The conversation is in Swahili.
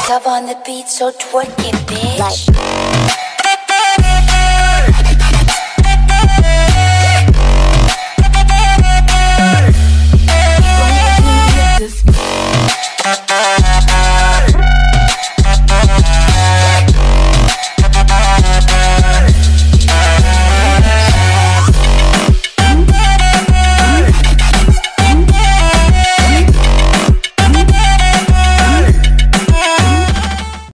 Love on the beat, so twerk it, bitch. Like